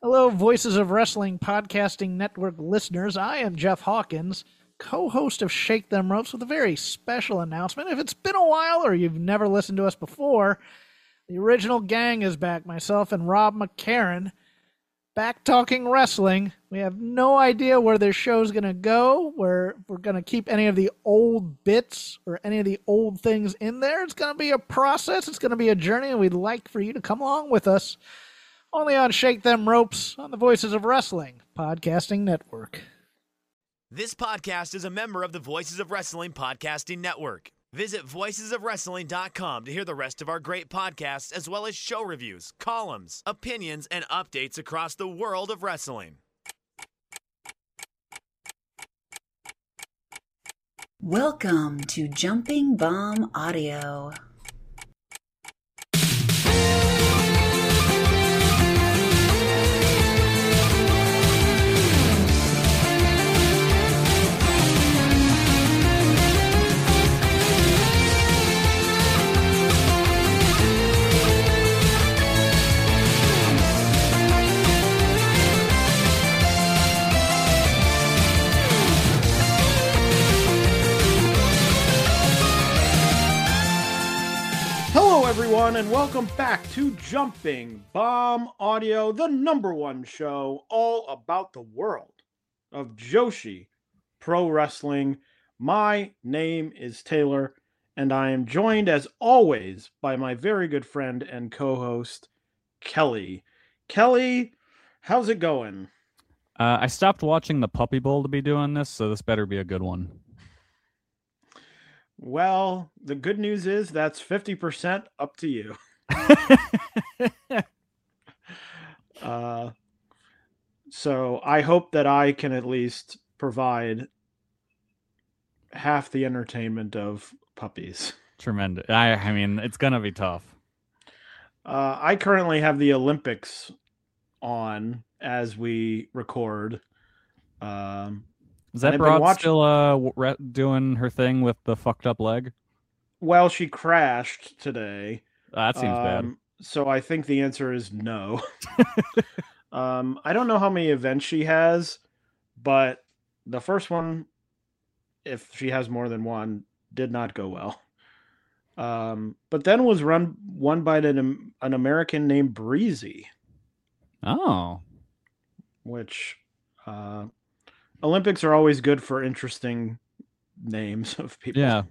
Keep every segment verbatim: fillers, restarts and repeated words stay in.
Hello, Voices of Wrestling Podcasting Network listeners. I am Jeff Hawkins, co-host of Shake Them Ropes, with a very special announcement. If it's been a while or you've never listened to us before, the original gang is back. Myself and Rob McCarran, back talking wrestling. We have no idea where this show's going to go, where we're going to keep any of the old bits or any of the old things in there. It's going to be a process. It's going to be a journey, and we'd like for you to come along with us. Only on Shake Them Ropes on the Voices of Wrestling Podcasting Network. This podcast is a member of the Voices of Wrestling Podcasting Network. Visit voices of wrestling dot com to hear the rest of our great podcasts, as well as show reviews, columns, opinions, and updates across the world of wrestling. Welcome to Jumping Bomb Audio. Hello, everyone, and welcome back to Jumping Bomb Audio, the number one show all about the world of Joshi Pro Wrestling. My name is Taylor, and I am joined, as always, by my very good friend and co-host, Kelly. Kelly, how's it going? Uh, I stopped watching the Puppy Bowl to be doing this, so this better be a good one. Well, the good news is that's fifty percent up to you. uh, so I hope that I can at least provide half the entertainment of puppies. Tremendous. I, I mean, it's going to be tough. Uh, I currently have the Olympics on as we record. Um, Is that and I've been broad watching- still uh, w- re- doing her thing with the fucked up leg? well, she crashed today. Uh, that seems bad. Um, So I think the answer is no. um, I don't know how many events she has, but the first one, if she has more than one, did not go well. Um, but then was run won by an, an American named Breezy, Oh. which uh, Olympics are always good for interesting names of people. Yeah.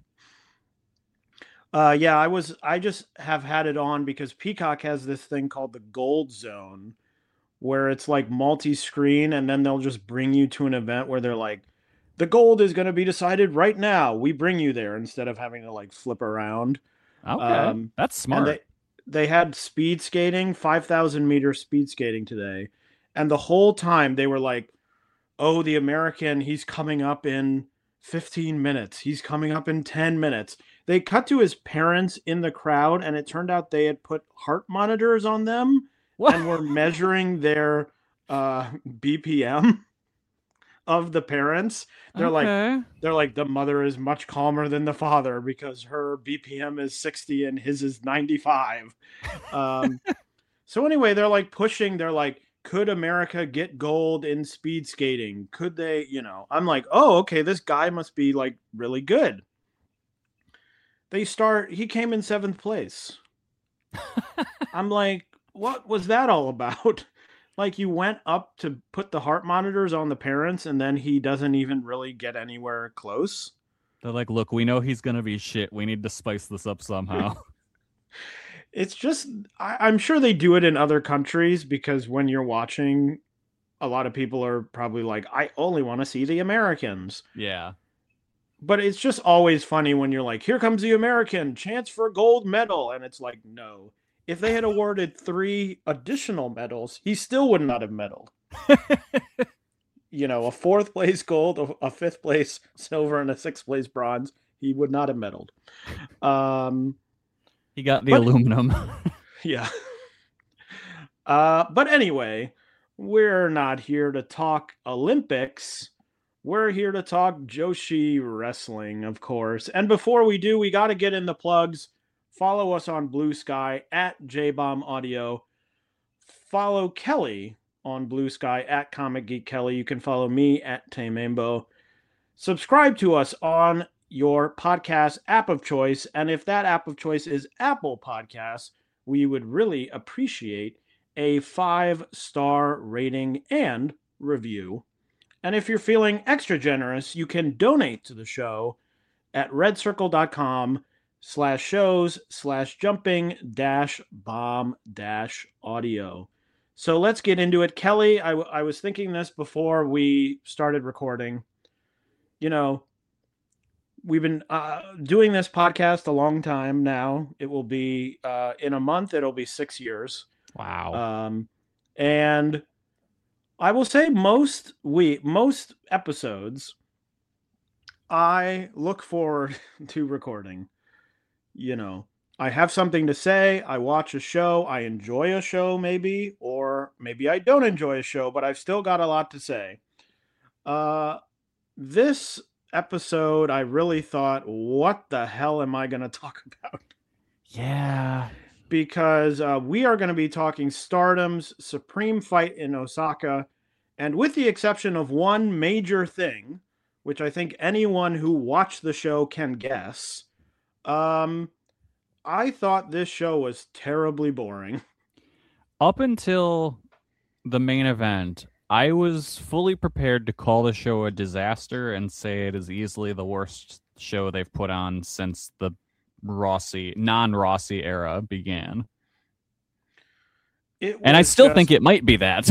Uh, yeah, I was. I just have had it on because Peacock has this thing called the Gold Zone, where it's like multi-screen, and then they'll just bring you to an event where they're like, "The gold is going to be decided right now. We bring you there," instead of having to like flip around. Okay. Um, That's And smart. they they had speed skating, five thousand meter speed skating today, and the whole time they were like, "Oh, the American, he's coming up in fifteen minutes. He's coming up in ten minutes." They cut to his parents in the crowd, and it turned out they had put heart monitors on them What? and were measuring their uh, B P M of the parents. They're like, Okay. they're like, the mother is much calmer than the father because her B P M is sixty and his is ninety-five. Um, so anyway, they're like pushing. They're like, could America get gold in speed skating? Could they, you know, I'm like, oh, okay, this guy must be like really good. They start, he came in seventh place. I'm like, what was that all about? Like, you went up to put the heart monitors on the parents, and then he doesn't even really get anywhere close. They're like, look, we know he's going to be shit. We need to spice this up somehow. It's just, I, I'm sure they do it in other countries because when you're watching, a lot of people are probably like, I only want to see the Americans. Yeah. But it's just always funny when you're like, here comes the American, chance for a gold medal. And it's like, no. If they had awarded three additional medals, he still would not have medaled. You know, a fourth place gold, a, a fifth place silver, and a sixth place bronze, he would not have medaled. Um, He got the But- aluminum. yeah. Uh, but anyway, we're not here to talk Olympics. We're here to talk Joshi Wrestling, of course. And before we do, we got to get in the plugs. Follow us on Blue Sky at J-Bomb Audio. Follow Kelly on Blue Sky at Comic Geek Kelly. You can follow me at Tamembo. Subscribe to us on your podcast app of choice. And if that app of choice is Apple Podcasts, we would really appreciate a five-star rating and review. And if you're feeling extra generous, you can donate to the show at redcircle.com slash shows slash jumping dash bomb dash audio. So let's get into it. Kelly, I, w- I was thinking this before we started recording. You know, we've been uh, doing this podcast a long time now. It will be, uh, in a month, it'll be six years. Wow. Um, and I will say most we most episodes I look forward to recording. You know, I have something to say, I watch a show, I enjoy a show maybe, or maybe I don't enjoy a show, but I've still got a lot to say. Uh this episode I really thought, what the hell am I going to talk about? Yeah. Because uh, we are going to be talking Stardom's Supreme Fight in Osaka. And with the exception of one major thing, which I think anyone who watched the show can guess, um, I thought this show was terribly boring. Up until the main event, I was fully prepared to call the show a disaster and say it is easily the worst show they've put on since the Rossi, non-Rossi era began. It and I was still just- think it might be that.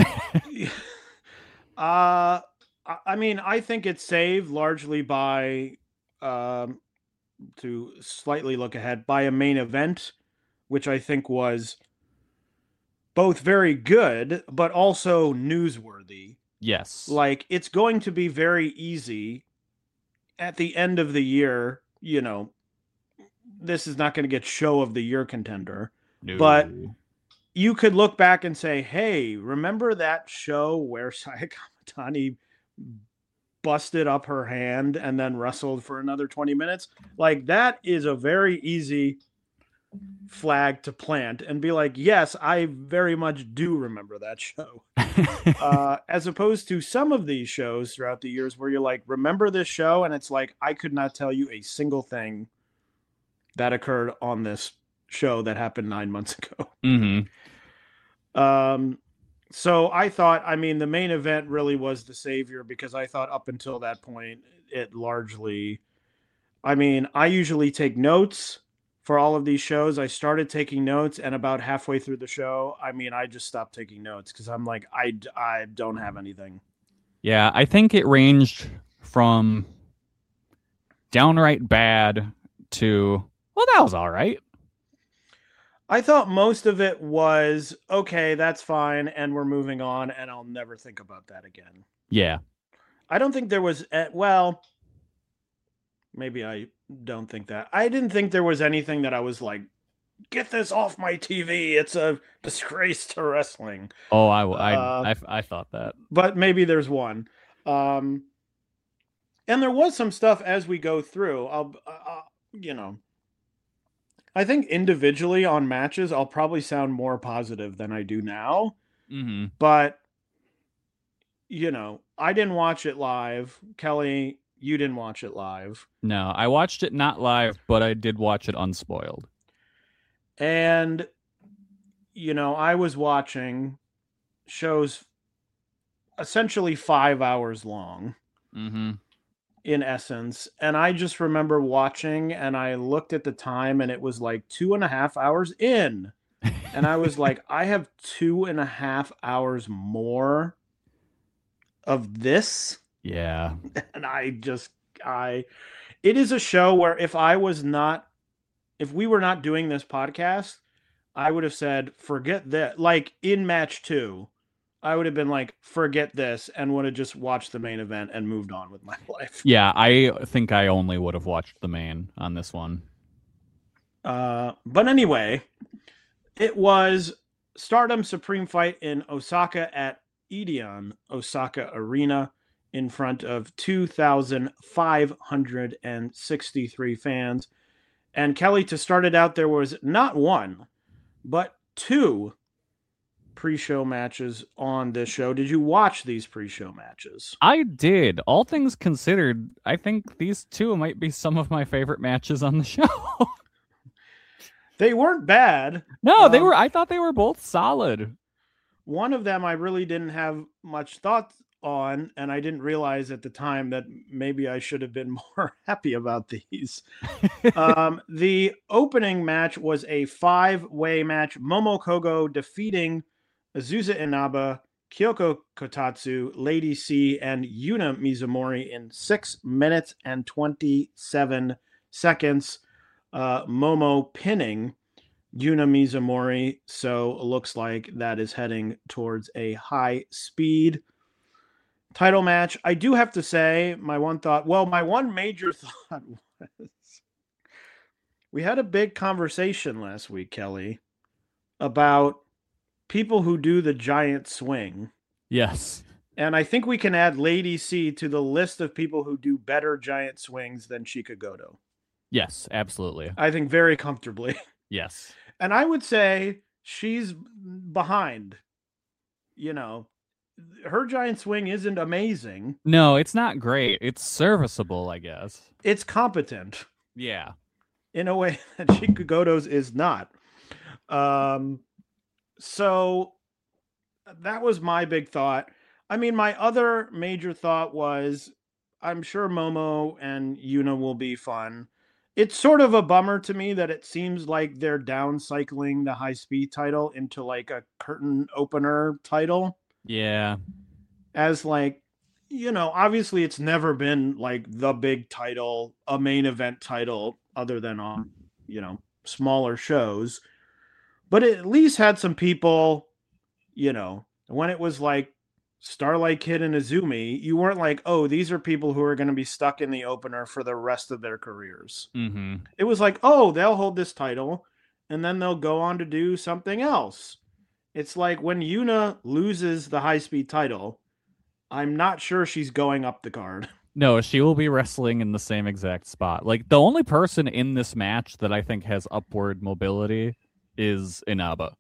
uh, I I mean, I think it's saved largely by, um, to slightly look ahead, by a main event, which I think was both very good, but also newsworthy. Yes. Like, it's going to be very easy at the end of the year, you know, this is not going to get show of the year contender, No. but you could look back and say, hey, remember that show where Saya Kamatani busted up her hand and then wrestled for another twenty minutes? Like, that is a very easy flag to plant and be like, yes, I very much do remember that show. uh, as opposed to some of these shows throughout the years where you're like, remember this show? And it's like, I could not tell you a single thing that occurred on this show that happened nine months ago. Mm-hmm. Um, so I thought, I mean, the main event really was the savior because I thought up until that point, it largely, I mean, I usually take notes for all of these shows. I started taking notes, and about halfway through the show, I mean, I just stopped taking notes because I'm like, I, I don't have anything. Yeah, I think it ranged from downright bad to, well, that was all right. I thought most of it was, okay, that's fine, and we're moving on, and I'll never think about that again. Yeah. I don't think there was, well, maybe I don't think that. I didn't think there was anything that I was like, get this off my T V. It's a disgrace to wrestling. Oh, I, I, Uh, I, I thought that. But maybe there's one. Um, and there was some stuff as we go through. I'll, uh, you know, I think individually on matches, I'll probably sound more positive than I do now. Mm-hmm. But, you know, I didn't watch it live. Kelly, you didn't watch it live. No, I watched it not live, but I did watch it unspoiled. And, you know, I was watching shows essentially five hours long. Mm-hmm. In essence. And I just remember watching, and I looked at the time, and it was like two and a half hours in. And I was like, I have two and a half hours more of this. Yeah. And I just, I, it is a show where if I was not, if we were not doing this podcast, I would have said, forget that. Like in match two, I would have been like, forget this, and would have just watched the main event and moved on with my life. Yeah, I think I only would have watched the main on this one. Uh, but anyway, it was Stardom Supreme Fight in Osaka at Edion Osaka Arena in front of two thousand five hundred sixty-three fans. And Kelly, to start it out, there was not one, but two pre-show matches on this show. Did you watch these pre-show matches? I did. All things considered, I think these two might be some of my favorite matches on the show. They weren't bad. No, they Um, were. I thought they were both solid. One of them I really didn't have much thought on, and I didn't realize at the time that maybe I should have been more happy about these. um, the opening match was a five-way match. Momo Kogo defeating Azusa Inaba, Kyoko Kotatsu, Lady C, and Yuna Mizumori in six minutes and twenty-seven seconds. Uh, Momo pinning Yuna Mizumori, so it looks like that is heading towards a high speed title match. I do have to say, my one thought, well, my one major thought was we had a big conversation last week, Kelly, about people who do the giant swing. Yes. And I think we can add Lady C to the list of people who do better giant swings than Chika Goto. Yes, absolutely. I think very comfortably. Yes. And I would say she's behind. You know, her giant swing isn't amazing. No, it's not great. It's serviceable, I guess. It's competent Yeah. in a way that Chika Goto's is not. Um, so that was my big thought. I mean, my other major thought was I'm sure Momo and Yuna will be fun. It's sort of a bummer to me that it seems like they're downcycling the high speed title into like a curtain opener title. Yeah. As like, you know, obviously it's never been like the big title, a main event title, other than on, you know, smaller shows. But it at least had some people, you know, when it was like Starlight Kid and Azumi, you weren't like, oh, these are people who are going to be stuck in the opener for the rest of their careers. Mm-hmm. It was like, oh, they'll hold this title and then they'll go on to do something else. It's like when Yuna loses the high-speed title, I'm not sure she's going up the card. No, she will be wrestling in the same exact spot. Like, the only person in this match that I think has upward mobility is Inaba.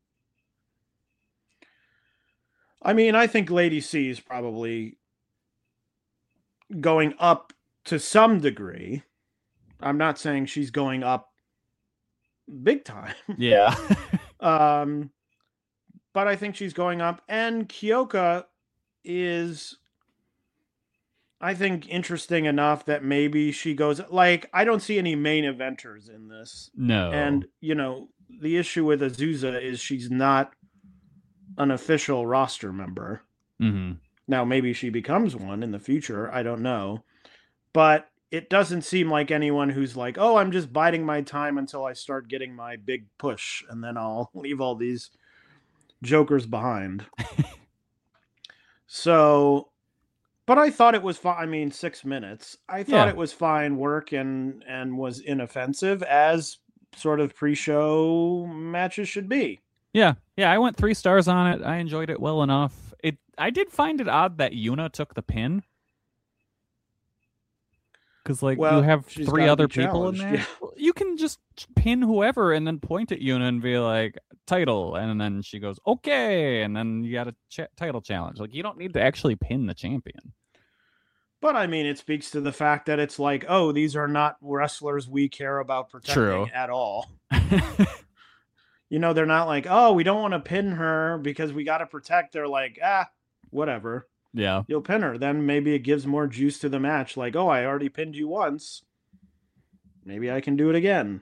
I mean, I think Lady C is probably going up to some degree. I'm not saying she's going up big time. Yeah. um, but I think she's going up. And Kyoka is, I think, interesting enough that maybe she goes... Like, I don't see any main eventers in this. No. And, you know, the issue with Azusa is she's not an official roster member. Mm-hmm. Now, maybe she becomes one in the future. I don't know. But it doesn't seem like anyone who's like, oh, I'm just biding my time until I start getting my big push, and then I'll leave all these jokers behind. So, but I thought it was fine. I mean, six minutes. I thought Yeah. it was fine work and, and was inoffensive, as sort of pre-show matches should be. Yeah, yeah, I went three stars on it. I enjoyed it well enough. It, I did find it odd that Yuna took the pin. Because, like, Well, you have she's three gotta other be people in challenged, there. yeah. You can just pin whoever and then point at Yuna and be like, title. And then she goes, okay. And then you got a ch- title challenge. Like, you don't need to actually pin the champion. But I mean, it speaks to the fact that it's like, oh, these are not wrestlers we care about protecting True. at all. You know, they're not like, oh, we don't want to pin her because we got to protect. They're like, ah, whatever. Yeah. You'll pin her. Then maybe it gives more juice to the match. Like, oh, I already pinned you once. Maybe I can do it again.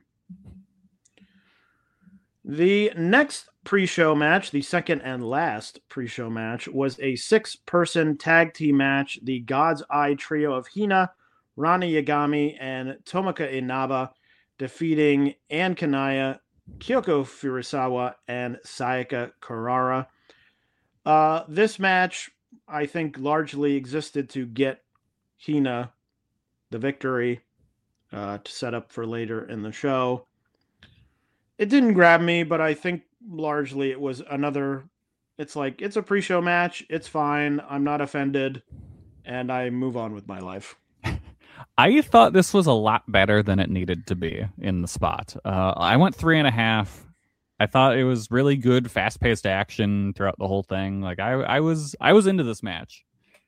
The next pre-show match, the second and last pre-show match, was a six-person tag team match. The God's Eye trio of Hina, Rani Yagami, and Tomoka Inaba defeating Ann Kanaya, Kyoko Furusawa, and Sayaka Kurara. Uh, this match, I think, largely existed to get Hina the victory uh, to set up for later in the show. It didn't grab me, but I think largely it was another... It's like, it's a pre-show match. It's fine. I'm not offended. And I move on with my life. I thought this was a lot better than it needed to be in the spot. Uh, I went three and a half. I thought it was really good, fast-paced action throughout the whole thing. Like I, I was, I was into this match.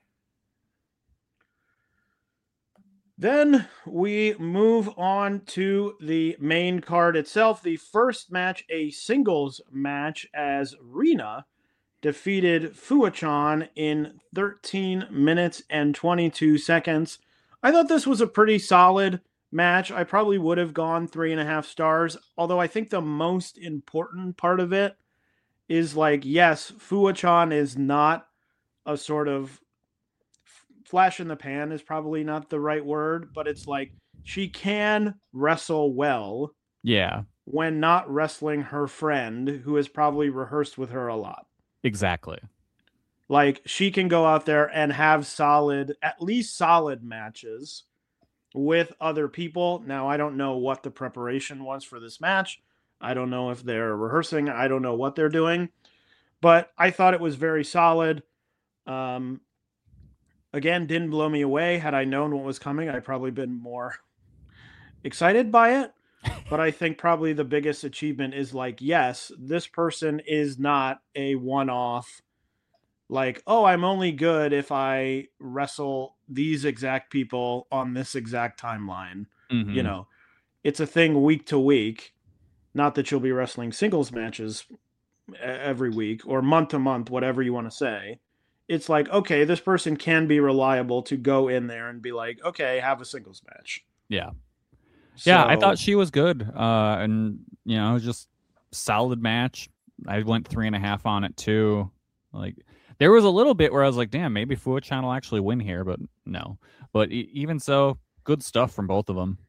Then we move on to the main card itself. The first match, a singles match, as Rina defeated Fuwachan in thirteen minutes and twenty-two seconds. I thought this was a pretty solid match. I probably would have gone three and a half stars, although I think the most important part of it is like, yes, Fuwachan is not a sort of flash in the pan is probably not the right word, but it's like she can wrestle well. Yeah. When not wrestling her friend who has probably rehearsed with her a lot. Exactly. Like she can go out there and have solid, at least solid matches with other people. Now, I don't know what the preparation was for this match. I don't know if they're rehearsing. I don't know what they're doing, but I thought it was very solid. Um, again, didn't blow me away. Had I known what was coming, I'd probably been more excited by it. But I think probably the biggest achievement is like, yes, this person is not a one-off. Like, oh, I'm only good if I wrestle these exact people on this exact timeline. Mm-hmm. You know, it's a thing week to week. Not that you'll be wrestling singles matches every week or month to month, whatever you want to say. It's like, okay, this person can be reliable to go in there and be like, okay, have a singles match. Yeah. So, yeah, I thought she was good. Uh, and, you know, just solid match. I went three and a half on it, too. Like, there was a little bit where I was like, damn, maybe Fuwachan will actually win here, but no. But e- even so, good stuff from both of them.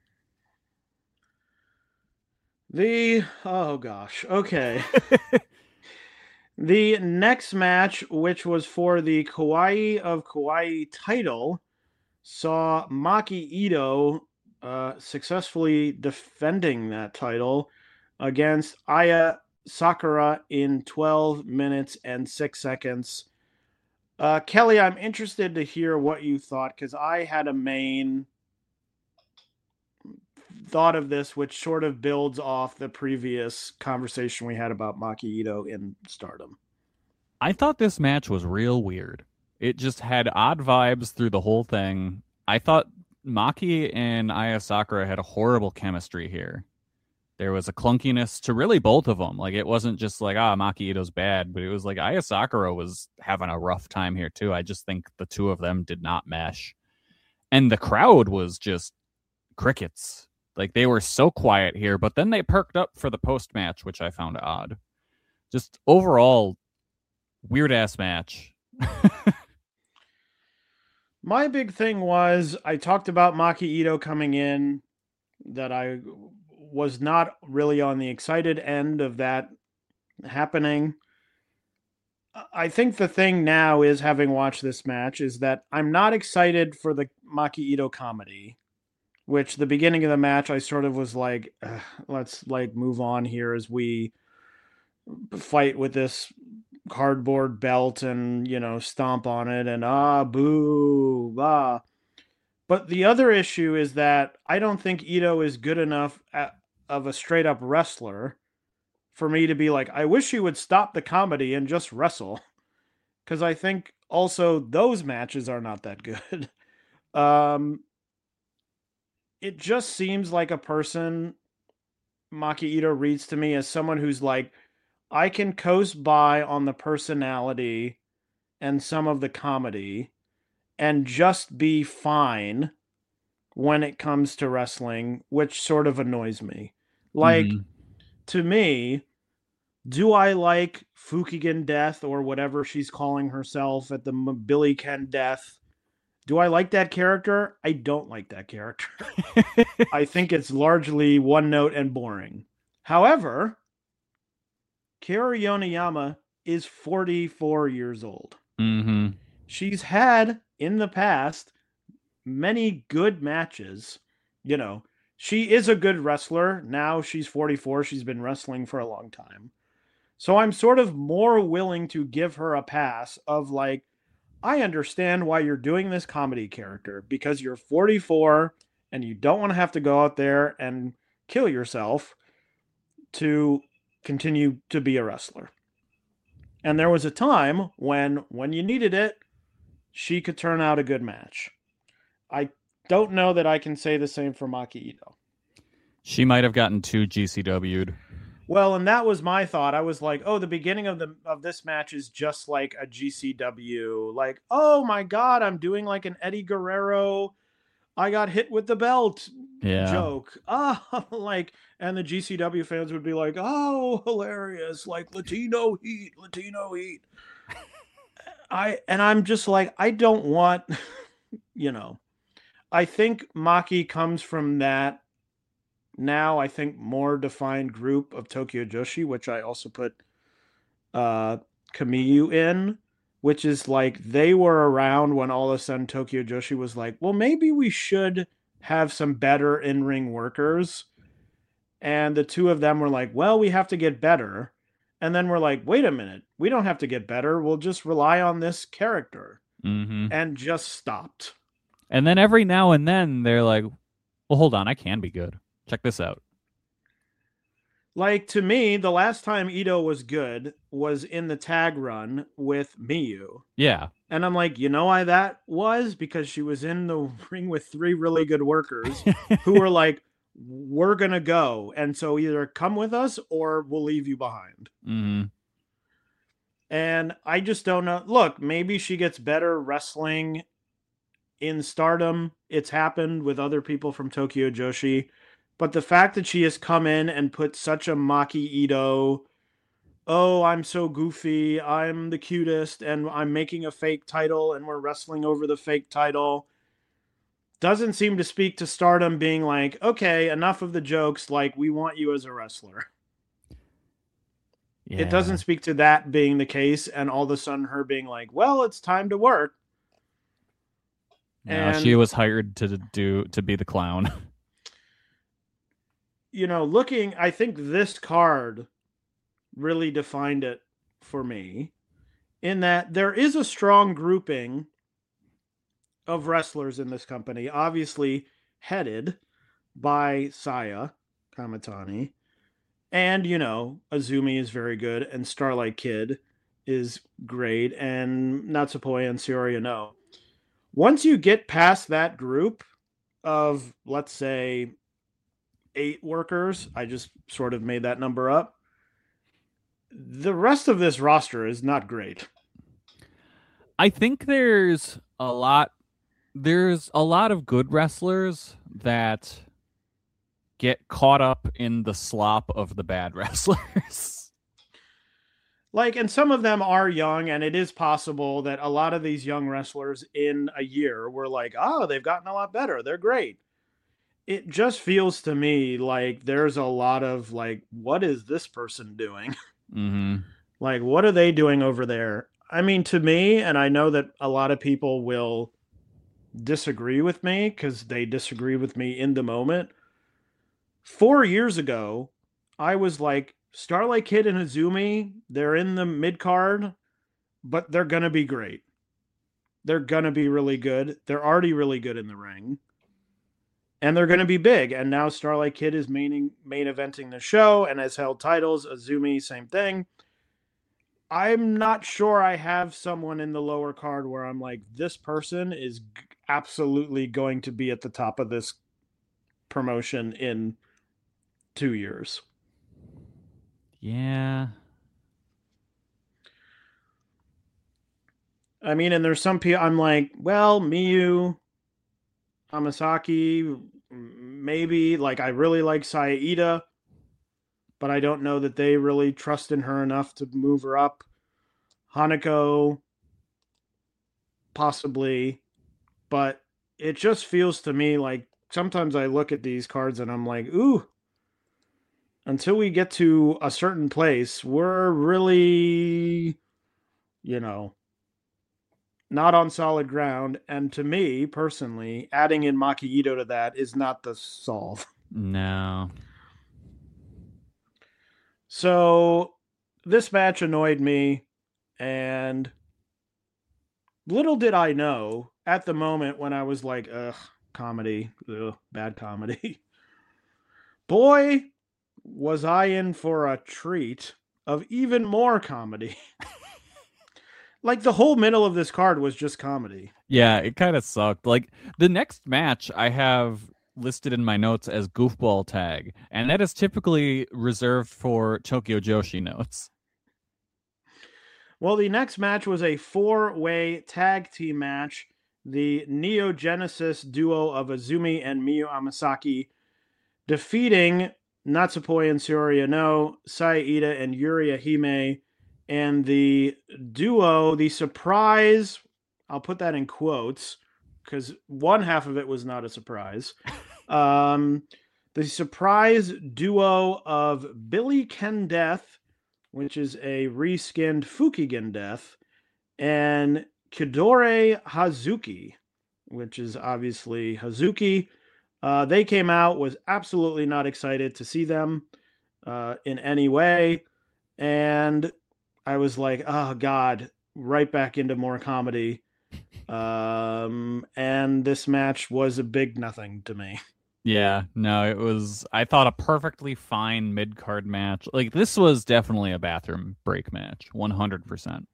The, oh gosh, okay. The next match, which was for the Kawaii of Kawaii title, saw Maki Ito uh, successfully defending that title against Aya Sakura in twelve minutes and six seconds. Uh, Kelly, I'm interested to hear what you thought, because I had a main thought of this, which sort of builds off the previous conversation we had about Maki Ito in Stardom. I thought this match was real weird. It just had odd vibes through the whole thing. I thought Maki and Aya Sakura had a horrible chemistry here. There was a clunkiness to really both of them. Like, it wasn't just like, ah, Maki Ito's bad, but it was like Aya Sakura was having a rough time here too. I just think the two of them did not mesh. And the crowd was just crickets. Like, they were so quiet here, but then they perked up for the post-match, which I found odd. Just overall, weird-ass match. My big thing was, I talked about Maki Ito coming in, that I was not really on the excited end of that happening. I think the thing now is, having watched this match, is that I'm not excited for the Maki Ito comedy, which the beginning of the match, I sort of was like, let's like move on here as we fight with this cardboard belt and, you know, stomp on it and ah, boo, blah. But the other issue is that I don't think Ito is good enough at, of a straight up wrestler for me to be like, I wish he would stop the comedy and just wrestle. Because I think also those matches are not that good. um, it just seems like a person, Maki Ito reads to me as someone who's like, I can coast by on the personality and some of the comedy and just be fine when it comes to wrestling, which sort of annoys me. Like, mm-hmm. to me, do I like Fukigen Death or whatever she's calling herself at the Billy Ken Death? Do I like that character? I don't like that character. I think it's largely one note and boring. However, Kaoru Yoneyama is forty-four years old. Mm-hmm. She's had, in the past, many good matches. You know, she is a good wrestler. Now she's forty-four. She's been wrestling for a long time. So I'm sort of more willing to give her a pass of like, I understand why you're doing this comedy character, because you're forty-four and you don't want to have to go out there and kill yourself to continue to be a wrestler. And there was a time when, when you needed it, she could turn out a good match. I don't know that I can say the same for Maki Ito. She might have gotten too G C W'd. Well, and that was my thought. I was like, oh, the beginning of the of this match is just like a G C W. Like, oh my God, I'm doing like an Eddie Guerrero, I got hit with the belt Yeah. joke. Ah, like, and the G C W fans would be like, oh, hilarious. Like Latino heat, Latino heat. I, and I'm just like, I don't want, you know, I think Maki comes from that now, I think, more defined group of Tokyo Joshi, which I also put uh, Kamiyu in, which is like they were around when all of a sudden Tokyo Joshi was like, well, maybe we should have some better in-ring workers. And the two of them were like, well, we have to get better. And then we're like, wait a minute, we don't have to get better. We'll just rely on this character. Mm-hmm. And just stopped. And then every now and then they're like, well, hold on, I can be good. Check this out. Like, to me, the last time Ito was good was in the tag run with Miyu. Yeah. And I'm like, you know why that was? Because she was in the ring with three really good workers who were like, we're going to go. And so either come with us or we'll leave you behind. Mm-hmm. And I just don't know. Look, maybe she gets better wrestling in Stardom. It's happened with other people from Tokyo Joshi. But the fact that she has come in and put such a Maki Ito, oh, I'm so goofy, I'm the cutest, and I'm making a fake title, and we're wrestling over the fake title, doesn't seem to speak to Stardom being like, okay, enough of the jokes, like, we want you as a wrestler. Yeah. It doesn't speak to that being the case, and all of a sudden her being like, well, it's time to work. No, And she was hired to do to be the clown. You know, looking, I think this card really defined it for me in that there is a strong grouping of wrestlers in this company, obviously headed by Saya Kamitani. And, you know, Azumi is very good, and Starlight Kid is great, and Natsupoi and Saori Anou. Once you get past that group of, let's say, eight workers, I just sort of made that number up, the rest of this roster is not great. I think there's a lot there's a lot of good wrestlers that get caught up in the slop of the bad wrestlers. Like, and some of them are young, and it is possible that a lot of these young wrestlers in a year were like, oh, they've gotten a lot better, they're great. It just feels to me like there's a lot of like, what is this person doing? Mm-hmm. Like, what are they doing over there? I mean, to me, and I know that a lot of people will disagree with me because they disagree with me in the moment. Four years ago, I was like, Starlight Kid and Azumi, they're in the mid card, but they're going to be great. They're going to be really good. They're already really good in the ring. And they're going to be big. And now Starlight Kid is main, main eventing the show and has held titles. Azumi, same thing. I'm not sure I have someone in the lower card where I'm like, this person is g- absolutely going to be at the top of this promotion in two years. Yeah. I mean, and there's some people I'm like, well, Miyu, Hamasaki, maybe. Like, I really like Saya Ida, but I don't know that they really trust in her enough to move her up. Hanako, possibly. But it just feels to me like sometimes I look at these cards and I'm like, ooh, until we get to a certain place, we're really, you know, not on solid ground. And to me, personally, adding in Maki Ito to that is not the solve. No. So this match annoyed me, and little did I know at the moment when I was like, ugh, comedy, ugh, bad comedy. Boy, was I in for a treat of even more comedy. Like, the whole middle of this card was just comedy. Yeah, it kind of sucked. Like, the next match I have listed in my notes as goofball tag, and that is typically reserved for Tokyo Joshi notes. Well, the next match was a four-way tag team match. The Neo Genesis duo of Azumi and Miyu Amasaki defeating Natsupoi and Tsuruya No, Saya Ida and Yuri Ahime, and the duo, the surprise, I'll put that in quotes, because one half of it was not a surprise. Um, the surprise duo of Billy Ken Death, which is a reskinned Fukigen Death, and Kidore Hazuki, which is obviously Hazuki. Uh, they came out, was absolutely not excited to see them uh, in any way. And I was like, oh, God, right back into more comedy. Um, and this match was a big nothing to me. Yeah, no, it was, I thought, a perfectly fine mid-card match. Like, this was definitely a bathroom break match, one hundred percent.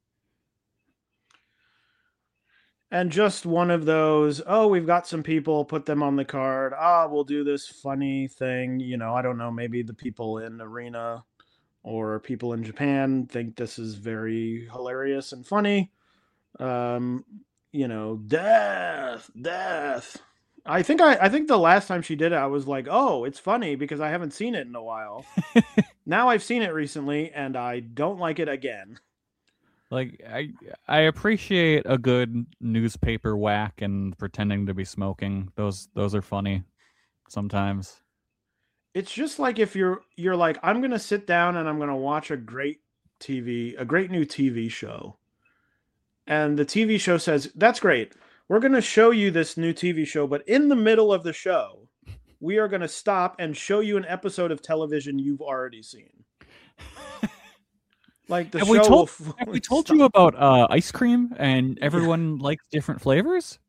And just one of those, oh, we've got some people, put them on the card. Ah, we'll do this funny thing. You know, I don't know, maybe the people in Arena or people in Japan think this is very hilarious and funny. Um, you know, death, death. I think I, I think the last time she did it, I was like, oh, it's funny because I haven't seen it in a while. Now I've seen it recently and I don't like it again. Like, I I appreciate a good newspaper whack and pretending to be smoking. Those those are funny sometimes. It's just like if you're you're like, I'm gonna sit down and I'm gonna watch a great T V, a great new T V show. And the T V show says, that's great. We're gonna show you this new T V show, but in the middle of the show, we are gonna stop and show you an episode of television you've already seen. Like the have show we told, will have we told you about uh, ice cream and everyone likes different flavors?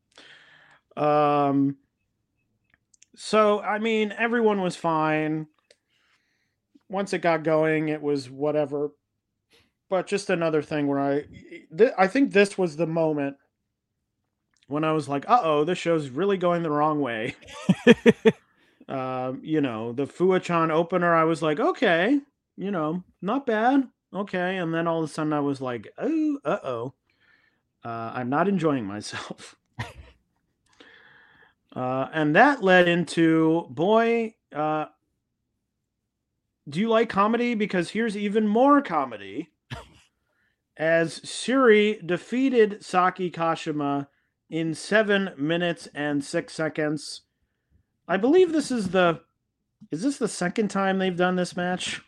Um, so, I mean, everyone was fine. Once it got going, it was whatever. But just another thing where I, th- I think this was the moment when I was like, uh-oh, this show's really going the wrong way. um, you know, the Fuwa-chan opener, I was like, okay, you know, not bad. Okay, and then all of a sudden I was like, oh, uh-oh. Uh, I'm not enjoying myself. uh, and that led into, boy, uh, do you like comedy? Because here's even more comedy. As Syuri defeated Saki Kashima in seven minutes and six seconds. I believe this is the... Is this the second time they've done this match?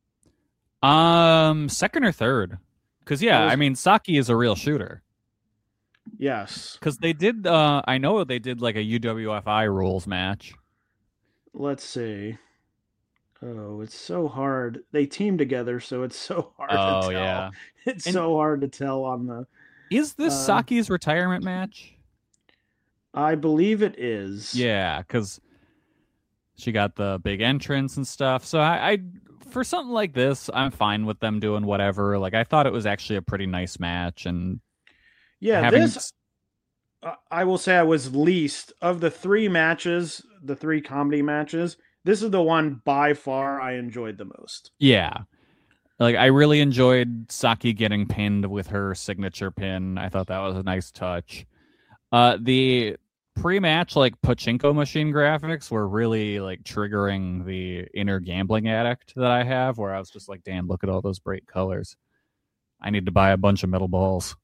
Um, second or third? Because yeah, was... I mean, Saki is a real shooter. Yes. Because they did. Uh, I know they did like a U W F I rules match. Let's see. Oh, it's so hard. They team together, so it's so hard oh, to tell. Yeah. It's and so hard to tell on the... Is this uh, Saki's retirement match? I believe it is. Yeah, because she got the big entrance and stuff. So I, I, for something like this, I'm fine with them doing whatever. Like, I thought it was actually a pretty nice match. And yeah, having... this, uh, I will say I was least of the three matches, the three comedy matches. This is the one by far I enjoyed the most. Yeah. Like, I really enjoyed Saki getting pinned with her signature pin. I thought that was a nice touch. Uh, the pre-match, like, pachinko machine graphics were really, like, triggering the inner gambling addict that I have, where I was just like, damn, look at all those bright colors. I need to buy a bunch of metal balls.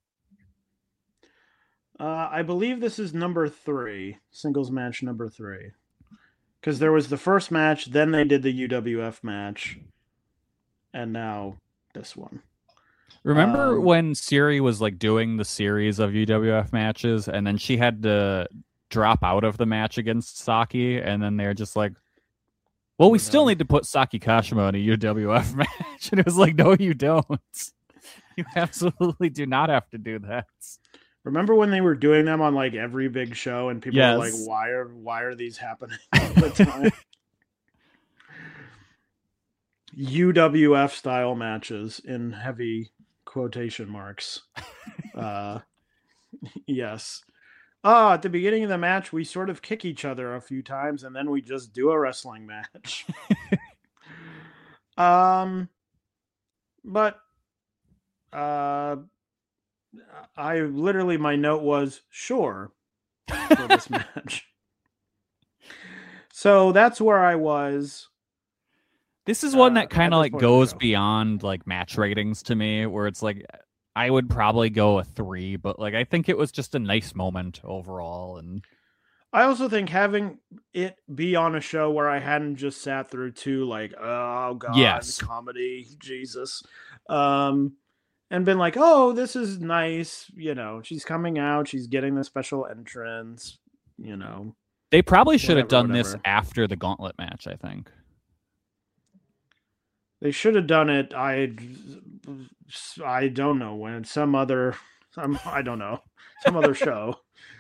Uh, I believe this is number three, singles match number three. Because there was the first match, then they did the U W F match, and now this one. Remember um, when Syuri was like doing the series of U W F matches, and then she had to drop out of the match against Saki, and then they're just like, well, we still need to put Saki Kashima in a U W F match. And it was like, no, you don't. You absolutely do not have to do that. Remember when they were doing them on like every big show and people yes. were like, why are why are these happening all the time? U W F style matches in heavy quotation marks. uh, yes. Ah, at the beginning of the match, we sort of kick each other a few times, and then we just do a wrestling match. um, but uh, I literally, my note was sure for this match. So that's where I was. This is one uh, that kind at of this like point in the goes show. beyond like match ratings to me, where it's like I would probably go a three, but like I think it was just a nice moment overall. And I also think having it be on a show where I hadn't just sat through two, like, oh god, Yes. comedy, Jesus, um, and been like, oh, this is nice. You know, she's coming out, she's getting the special entrance. You know, they probably should have Whatever, done this whatever. after the gauntlet match, I think. they should have done it. I, I don't know when some other, some I don't know, some other show.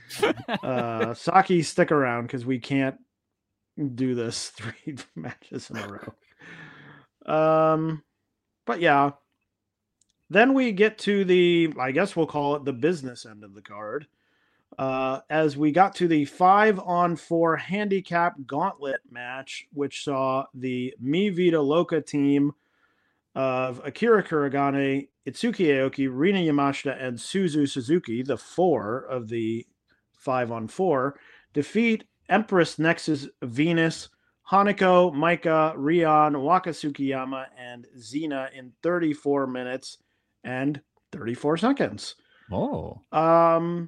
Uh, Saki, stick around because we can't do this three matches in a row. Um, but yeah, then we get to the, I guess we'll call it the business end of the card. Uh, as we got to the five on four handicap gauntlet match, which saw the Mi Vida Loca team of Akira Kuragane, Itsuki Aoki, Rina Yamashita, and Suzu Suzuki, the four of the five on four, defeat Empress Nexus Venus, Hanako, Maika, Rion, Waka Tsukiyama, and Xena in thirty-four minutes and thirty-four seconds. Oh. Um,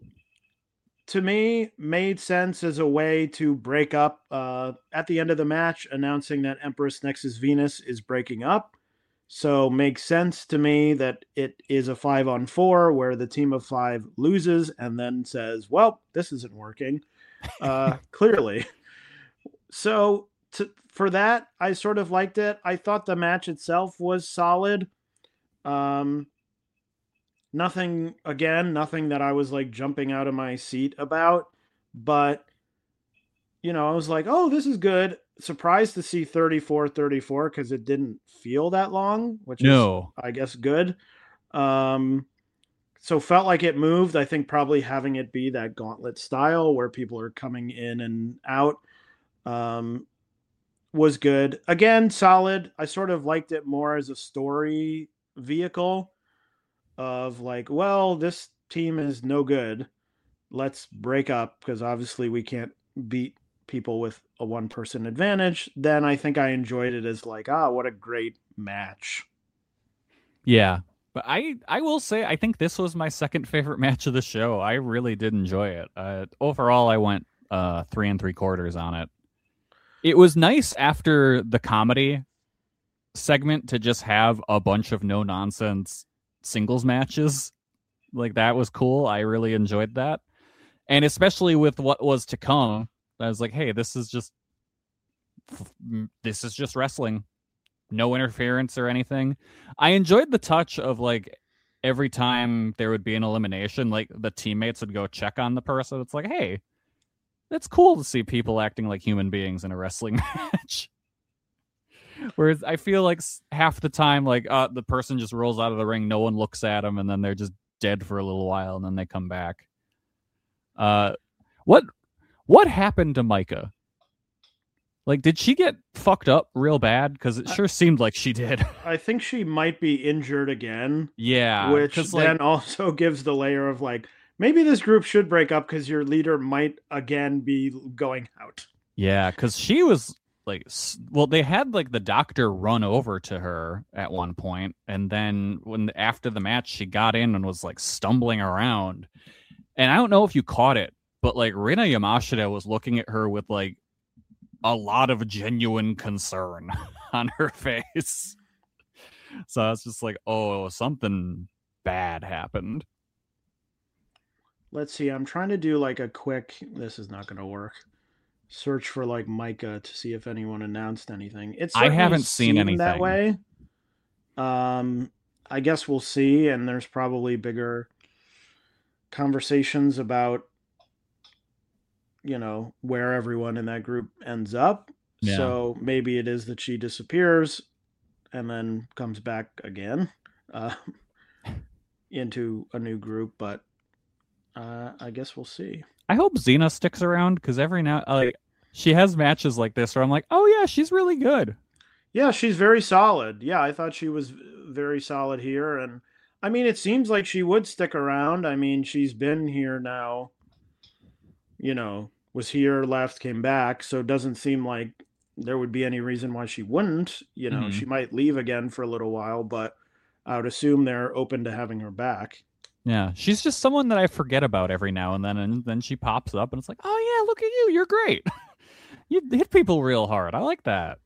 to me, made sense as a way to break up uh, at the end of the match, announcing that Empress Nexus Venus is breaking up. So makes sense to me that it is a five on four where the team of five loses and then says, well, this isn't working. Uh, clearly. So to, for that, I sort of liked it. I thought the match itself was solid. Um, nothing, again, nothing that I was like jumping out of my seat about, but you know, I was like, oh, this is good. Surprised to see thirty-four thirty-four because it didn't feel that long, which No. is, I guess, good. Um, so felt like it moved. I think probably having it be that gauntlet style where people are coming in and out um, was good. Again, solid. I sort of liked it more as a story vehicle of like, well, this team is no good. Let's break up because obviously we can't beat people with a one person advantage. Then I think I enjoyed it as like, ah, what a great match. Yeah. But I, I will say, I think this was my second favorite match of the show. I really did enjoy it. Uh, overall, I went uh, three and three quarters on it. It was nice after the comedy segment to just have a bunch of no nonsense singles matches. Like that was cool. I really enjoyed that. And especially with what was to come, I was like, hey, this is just this is just wrestling. No interference or anything. I enjoyed the touch of like every time there would be an elimination, like the teammates would go check on the person. It's like, hey, it's cool to see people acting like human beings in a wrestling match. Whereas I feel like half the time, like uh, the person just rolls out of the ring, no one looks at them, and then they're just dead for a little while, and then they come back. Uh, what what happened to Maika? Like, did she get fucked up real bad? Because it sure seemed like she did. I think she might be injured again. Yeah, which then like, also gives the layer of like, maybe this group should break up because your leader might again be going out. Yeah, because she was like, well, they had like the doctor run over to her at one point, and then when after the match, she got in and was like stumbling around. And I don't know if you caught it, but like Rina Yamashita was looking at her with like a lot of genuine concern on her face. So I was just like, oh, something bad happened. Let's see. I'm trying to do like a quick, this is not going to work. Search for like Maika to see if anyone announced anything. It's I haven't seen anything that way. Um, I guess we'll see. And there's probably bigger conversations about, you know, where everyone in that group ends up. Yeah. So maybe it is that she disappears. and then comes back again uh, into a new group. But uh, I guess we'll see. I hope Xena sticks around because every now like she has matches like this where I'm like, oh yeah, she's really good. Yeah, she's very solid. Yeah, I thought she was very solid here, and I mean, it seems like she would stick around. I mean, she's been here now. You know, was here, left, came back, so it doesn't seem like there would be any reason why she wouldn't. You know, Mhm. she might leave again for a little while, but I would assume they're open to having her back. Yeah, she's just someone that I forget about every now and then, and then she pops up, and it's like, oh yeah, look at you, you're great. You hit people real hard. I like that.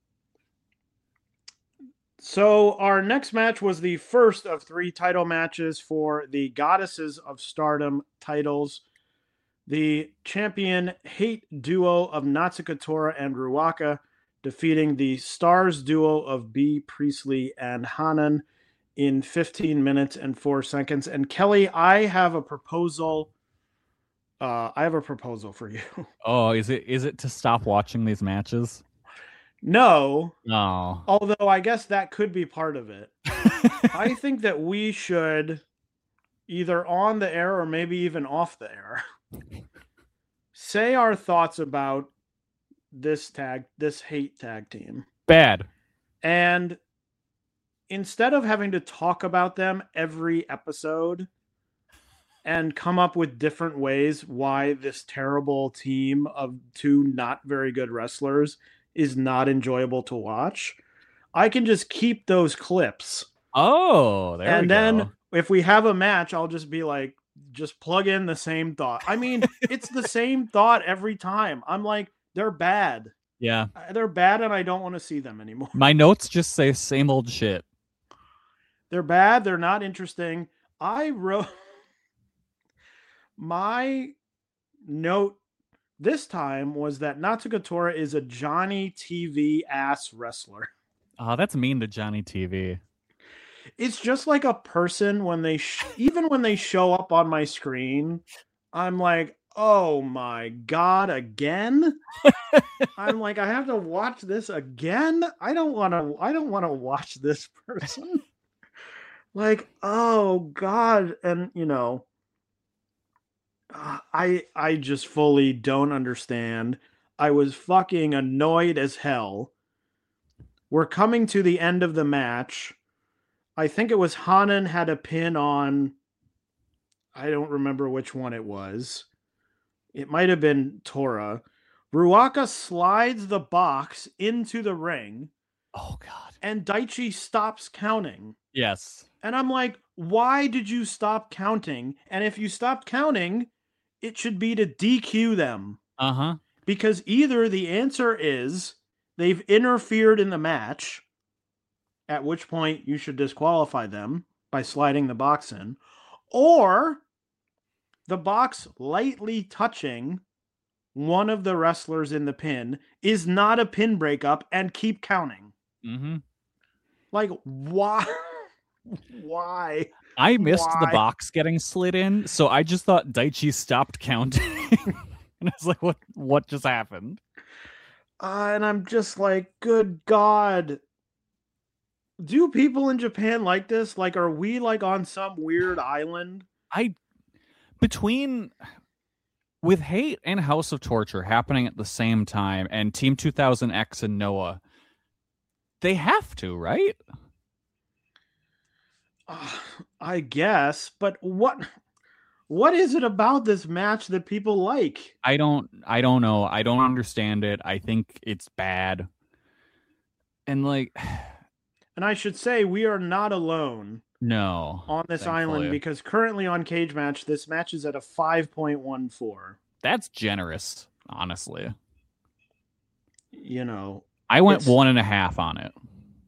So our next match was the first of three title matches for the Goddesses of Stardom titles. The champion Hate duo of Natsuko Tora and Ruaka defeating the Stars duo of B. Priestley and Hanan in fifteen minutes and four seconds. And Kelly, I have a proposal. Uh, I have a proposal for you. Oh, is it is it to stop watching these matches? No. No. Although I guess that could be part of it. I think that we should, either on the air or maybe even off the air, say our thoughts about this tag, this Hate tag team. Bad. And instead of having to talk about them every episode and come up with different ways why this terrible team of two not very good wrestlers is not enjoyable to watch, I can just keep those clips. Oh, there and we then go. If we have a match, I'll just be like, just plug in the same thought. I mean, it's the same thought every time. I'm like, they're bad. Yeah. They're bad and I don't want to see them anymore. My notes just say same old shit. They're bad. They're not interesting. I wrote my note this time was that Natsuko Tora is a Johnny T V ass wrestler. Oh, that's mean to Johnny T V. It's just like a person when they, sh- even when they show up on my screen, I'm like, oh my God, again? I'm like, I have to watch this again? I don't want to, I don't want to watch this person. Like, oh God. And you know, uh, I, I just fully don't understand. I was fucking annoyed as hell. We're coming to the end of the match. I think it was Hanan had a pin on, I don't remember which one it was. It might have been Tora. Ruaka slides the box into the ring. Oh, God. And Daichi stops counting. Yes. And I'm like, why did you stop counting? And if you stopped counting, it should be to D Q them. Uh-huh. Because either the answer is they've interfered in the match, at which point you should disqualify them by sliding the box in, or the box lightly touching one of the wrestlers in the pin is not a pin breakup and keep counting. Mm-hmm. Like, why? Why? I missed Why? the box getting slid in, so I just thought Daichi stopped counting. And I was like, what, what just happened? Uh, and I'm just like, good God. Do people in Japan like this? Like, are we like on some weird island? I, between, with Hate and House of Torture happening at the same time, and Team two thousand X and Noah, they have to, right? Uh, I guess, but what, what is it about this match that people like? I don't, I don't know. I don't understand it. I think it's bad. And like... And I should say, we are not alone No. on this thankfully. island, because currently on Cage Match, this match is at a five point one four. That's generous, honestly. You know, I went it's- one and a half on it.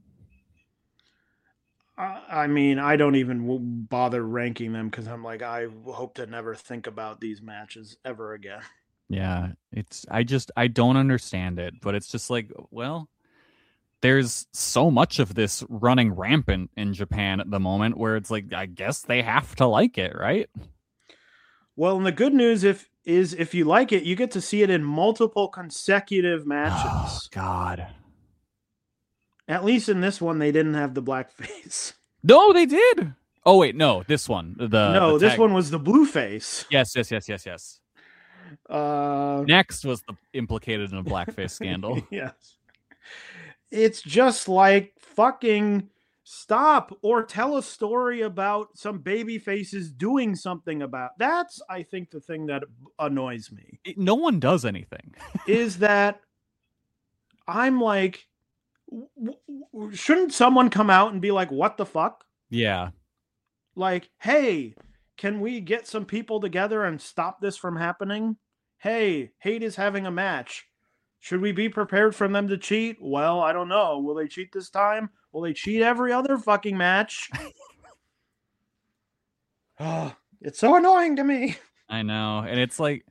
I, I mean, I don't even w- bother ranking them because I'm like, I hope to never think about these matches ever again. Yeah, it's, I just, I don't understand it, but it's just like, well, there's so much of this running rampant in Japan at the moment where it's like, I guess they have to like it, right? Well, and the good news if is if you like it, you get to see it in multiple consecutive Oh, matches. God. At least in this one, they didn't have the black face. No, they did. Oh wait, no, this one. The no, the this tag- one was the blue face. Yes, yes, yes, yes, yes. Uh, Next was the implicated in a blackface scandal. yes. It's just like fucking stop or tell a story about some baby faces doing something about. That's, I think, the thing that annoys me. It- no one does anything. is that I'm like, w- w- shouldn't someone come out and be like, what the fuck? Yeah. Like, hey, can we get some people together and stop this from happening? Hey, Hate is having a match. Should we be prepared for them to cheat? Well, I don't know. Will they cheat this time? Will they cheat every other fucking match? Oh, it's so annoying to me. I know. And it's like,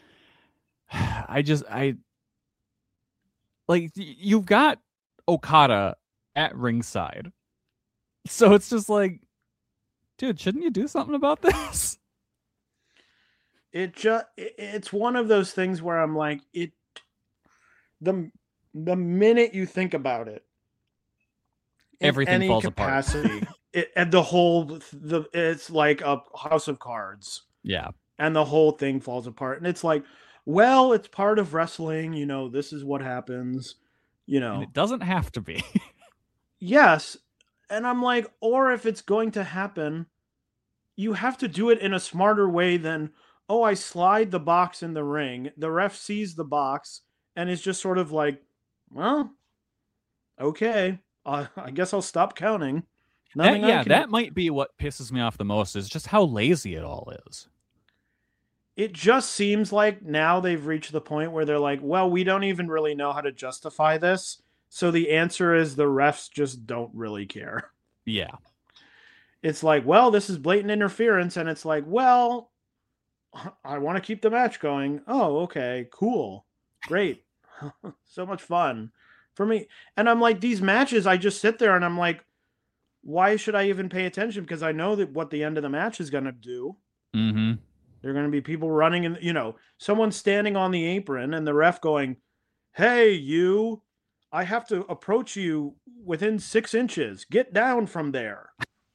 I just, I, like, y- you've got Okada at ringside. So it's just like, dude, shouldn't you do something about this? It just it's one of those things where I'm like, it the the minute you think about it, in Everything any falls apart. capacity, it, and the whole the it's like a house of cards, Yeah. and the whole thing falls apart. And it's like, well, it's part of wrestling, you know, this is what happens, you know. And it doesn't have to be. Yes. And I'm like, or if it's going to happen, you have to do it in a smarter way than, oh, I slide the box in the ring. The ref sees the box and is just sort of like, well, okay, uh, I guess I'll stop counting. That, Nothing I yeah, can- that might be what pisses me off the most is just how lazy it all is. It just seems like now they've reached the point where they're like, well, we don't even really know how to justify this. So the answer is the refs just don't really care. Yeah. It's like, well, this is blatant interference. And it's like, well, I want to keep the match going. Oh, okay, cool. Great. So much fun for me. And I'm like, these matches, I just sit there and I'm like, why should I even pay attention? Because I know that what the end of the match is going to do. Mm-hmm. There are going to be people running and, you know, someone standing on the apron and the ref going, hey, you, I have to approach you within six inches. Get down from there.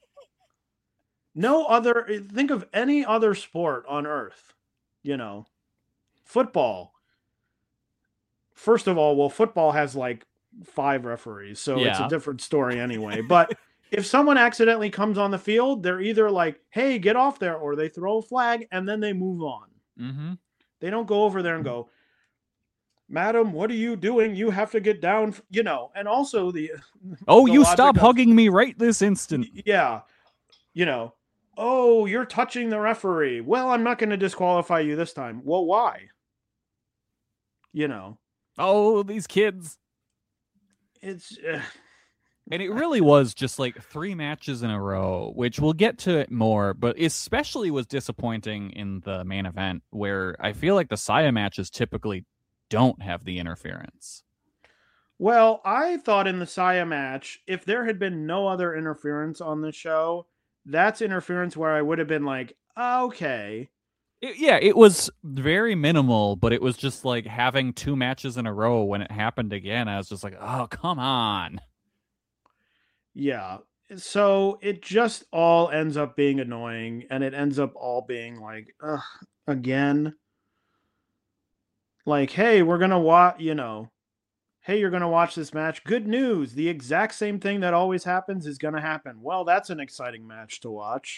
No other, think of any other sport on earth, you know, football. First of all, well, football has like five referees, so it's a Yeah. different story anyway. But if someone accidentally comes on the field, they're either like, hey, get off there, or they throw a flag and then they move on. Mm-hmm. They don't go over there and go, madam, what are you doing? You have to get down, f-" you know, and also the, Oh, the you logic stop of- hugging me right this instant. yeah, you know, oh, you're touching the referee. Well, I'm not going to disqualify you this time. Well, why? You know, Oh, these kids. it's, uh, And it really was just like three matches in a row, which we'll get to it more, but especially was disappointing in the main event where I feel like the Saya matches typically don't have the interference. well, I thought in the Saya match, if there had been no other interference on the show, that's interference where I would have been like, okay. It- yeah, it was very minimal, but it was just like having two matches in a row when it happened again. I was just like, oh, come on. Yeah. So it just all ends up being annoying, and it ends up all being like, ugh, again. Like, hey, we're going to watch, you know, hey, you're going to watch this match. Good news. The exact same thing that always happens is going to happen. Well, that's an exciting match to watch.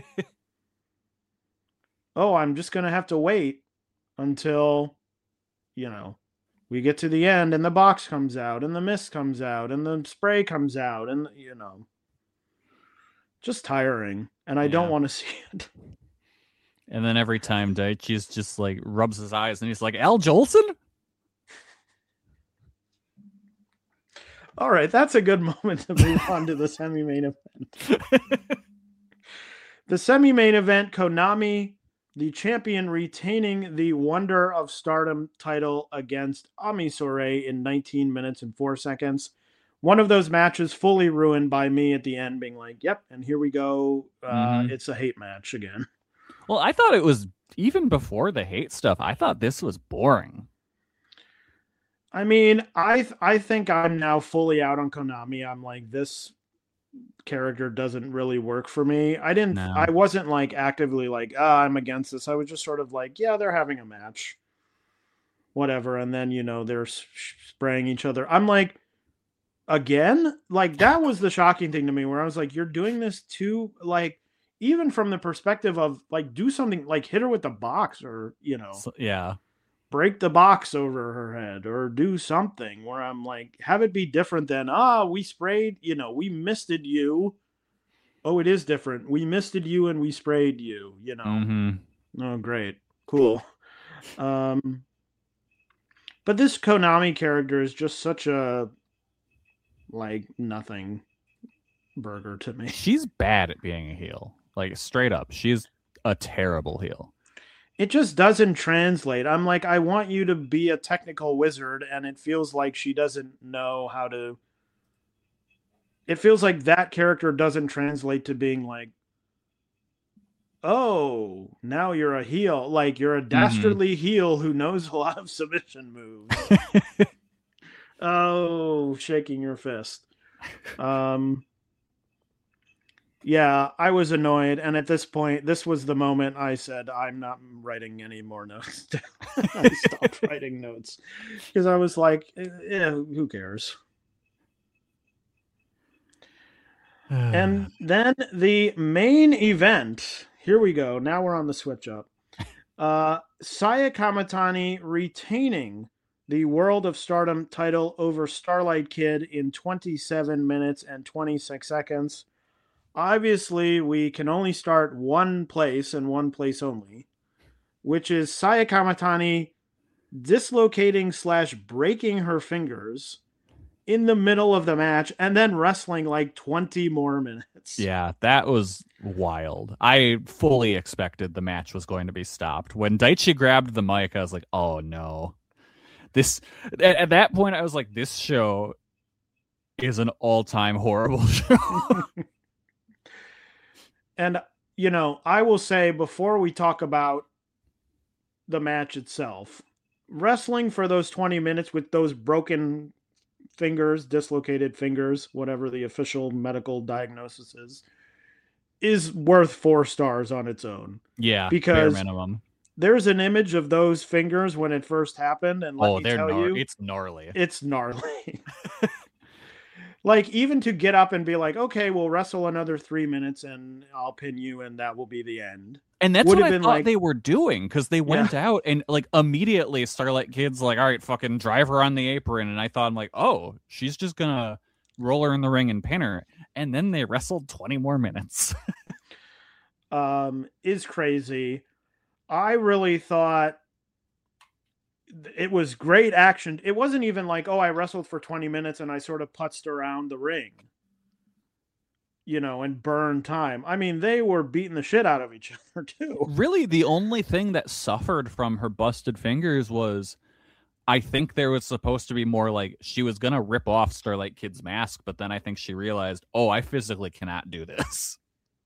Oh, I'm just going to have to wait until, you know, we get to the end and the box comes out and the mist comes out and the spray comes out and, you know, just tiring. And I don't Yeah. want to see it. And then every time Daichi's just like rubs his eyes and he's like, Al Jolson? All right, that's a good moment to move on to the semi-main event. The semi-main event, Konami, the champion, retaining the Wonder of Stardom title against Ami Sourei in nineteen minutes and four seconds. One of those matches fully ruined by me at the end being like, yep, and here we go. Uh, Mhm. It's a hate match again. Well, I thought it was, even before the hate stuff, I thought this was boring. I mean, I th- I think I'm now fully out on Konami. I'm like, this character doesn't really work for me. I didn't. No. I wasn't like actively like, ah, I'm against this. I was just sort of like, yeah, they're having a match, whatever. And then you know they're s- spraying each other. I'm like, again, like that was the shocking thing to me, where I was like, you're doing this too, like, even from the perspective of like, do something like hit her with the box, or you know. So, yeah. break the box over her head or do something where I'm like, have it be different than, ah, we sprayed, you know, we misted you. Oh, it is different. We misted you and we sprayed you, you know. Mm-hmm. Oh, great. Cool. Um, but this Konami character is just such a, like, nothing burger to me. She's bad at being a heel. Like, straight up. She's a terrible heel. It just doesn't translate. I'm like, I want you to be a technical wizard, and it feels like she doesn't know how to. It feels like that character doesn't translate to being like, oh, now you're a heel. Like, you're a dastardly mm-hmm. heel who knows a lot of submission moves. Oh, shaking your fist. Um. Yeah, I was annoyed, and at this point, this was the moment I said, I'm not writing any more notes. I stopped writing notes because I was like, eh, who cares? And then the main event, here we go. Now we're on the switch up. Uh, Saya Kamatani retaining the World of Stardom title over Starlight Kid in twenty-seven minutes and twenty-six seconds. Obviously, we can only start one place and one place only, which is Saya Kamatani dislocating slash breaking her fingers in the middle of the match and then wrestling like twenty more minutes. Yeah, that was wild. I fully expected the match was going to be stopped. When Daichi grabbed the mic, I was like, oh no. This at, at that point, I was like, this show is an all-time horrible show. And, you know, I will say before we talk about the match itself, wrestling for those twenty minutes with those broken fingers, dislocated fingers, whatever the official medical diagnosis is, is worth four stars on its own. Yeah, because bare minimum. There's an image of those fingers when it first happened, and let oh, me they're tell gnar- you, it's gnarly. It's gnarly. Like, even to get up and be like, okay, we'll wrestle another three minutes and I'll pin you and that will be the end. And that's Would what have I been thought like- they were doing, because they went Yeah. out and like immediately Starlight Kid's like, all right, fucking drive her on the apron. And I thought, I'm like, oh, she's just gonna roll her in the ring and pin her. And then they wrestled twenty more minutes. um, is crazy. I really thought it was great action. It wasn't even like, oh, I wrestled for twenty minutes and I sort of putzed around the ring, you know, and burned time. I mean, they were beating the shit out of each other too. Really, the only thing that suffered from her busted fingers was, I think there was supposed to be more like she was going to rip off Starlight Kid's mask, but then I think she realized, oh, I physically cannot do this.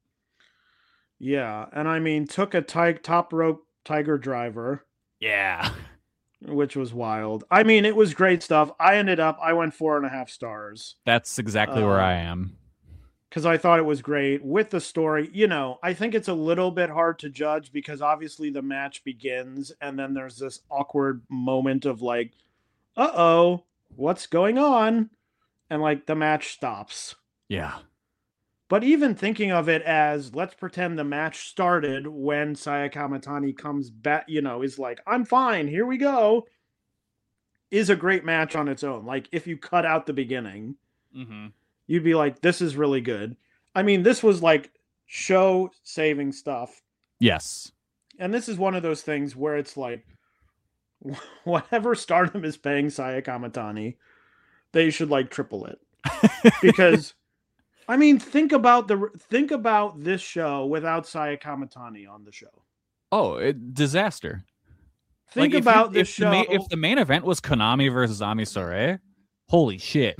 Yeah, and I mean, took a tig- top rope tiger driver. Yeah. Which was wild. I mean, it was great stuff. I ended up, I went four and a half stars. That's exactly uh, where I am. Because I thought it was great with the story. You know, I think it's a little bit hard to judge because obviously the match begins and then there's this awkward moment of like, uh-oh, what's going on? And like the match stops. Yeah. But even thinking of it as, let's pretend the match started when Saya Kamatani comes back, you know, is like, I'm fine, here we go, is a great match on its own. Like, if you cut out the beginning, mm-hmm. you'd be like, this is really good. I mean, this was like show-saving stuff. Yes. And this is one of those things where it's like, whatever Stardom is paying Saya Kamatani, they should like triple it. Because... I mean, think about the think about this show without Saya Kamatani on the show. Oh, it, disaster! Think like, about if, this if show. The main, if the main event was Konami versus Ami Sourei, holy shit!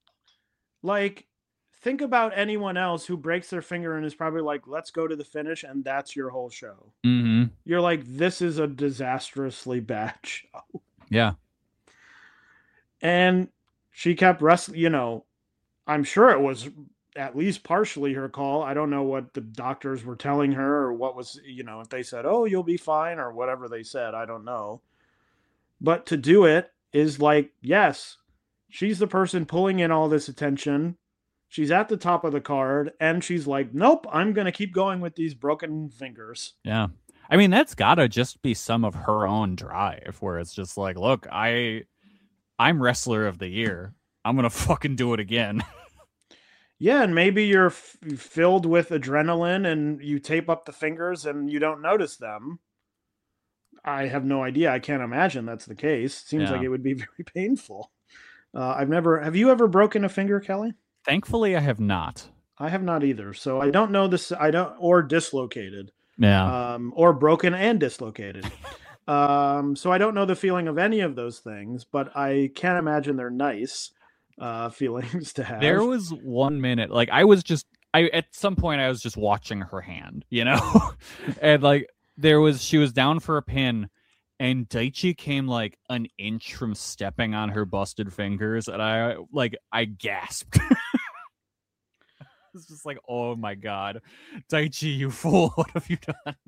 Like, think about anyone else who breaks their finger and is probably like, "Let's go to the finish," and that's your whole show. Mm-hmm. You're like, "This is a disastrously bad show." Yeah. And she kept wrestling, you know, I'm sure it was at least partially her call. I don't know what the doctors were telling her or what was, you know, if they said, oh, you'll be fine or whatever they said. I don't know. But to do it is like, yes, she's the person pulling in all this attention. She's at the top of the card and she's like, nope, I'm going to keep going with these broken fingers. Yeah. I mean, that's got to just be some of her own drive where it's just like, look, I, I'm wrestler of the year. I'm going to fucking do it again. Yeah, and maybe you're f- filled with adrenaline and you tape up the fingers and you don't notice them. I have no idea. I can't imagine that's the case. Seems Yeah. like it would be very painful. Uh, I've never. Have you ever broken a finger, Kelly? Thankfully, I have not. I have not either. So I don't know this. I don't or dislocated. Yeah. Um, or broken and dislocated. um, so I don't know the feeling of any of those things, but I can't imagine they're nice uh, feelings to have. There was one minute, like I was just, I at some point I was just watching her hand, you know, and like there was, she was down for a pin, and Daichi came like an inch from stepping on her busted fingers, and I like I gasped. It's just like, oh my god, Daichi, you fool! What have you done?